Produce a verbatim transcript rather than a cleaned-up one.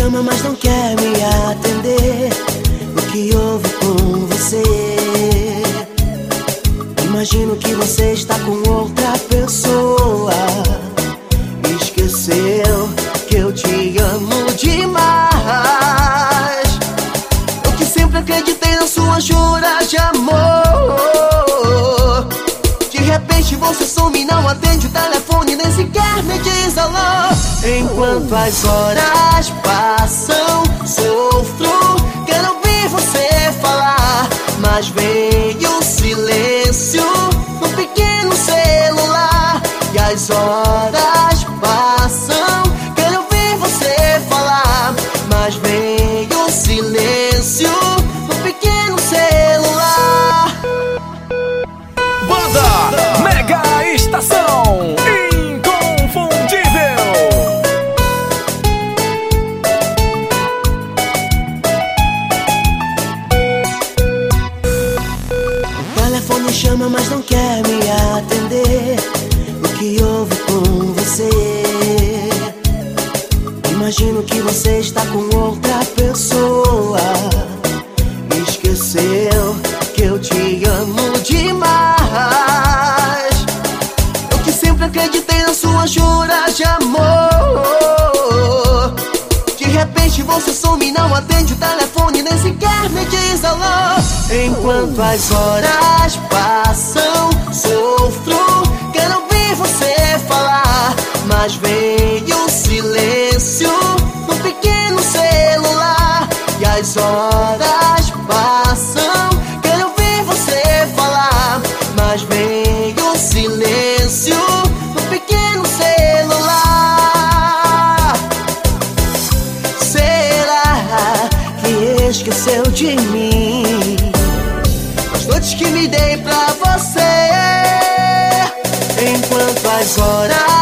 chama, mas não quer me atender. O que houve com você? Imagino que você está com outra pessoa. Esqueceu que eu te amo demais. Eu que sempre acreditei na sua jura de amor. De repente você some e não atende o telefone, nem sequer me diz alô. Enquanto as horas passam, sofro, quero ouvir você falar, mas veio o silêncio no pequeno celular. E as horas passam, quero ouvir você falar, mas veio o silêncio no pequeno celular. Banda Mega Estação Inconfundível. O telefone chama, mas não quer me atender. O que houve com você? Imagino que você está com outra pessoa. Esqueceu que eu te amo demais. Eu que sempre acreditei na sua jura de amor. De repente você some e não atende o telefone, nem sequer me diz alô. Enquanto as horas passam, sofro, quero ouvir você falar, mas veio o silêncio no pequeno celular. E as horas passam, quero ouvir você falar, mas veio o silêncio no pequeno celular. Será que esqueceu de mim? As noites que me dei pra você, enquanto as horas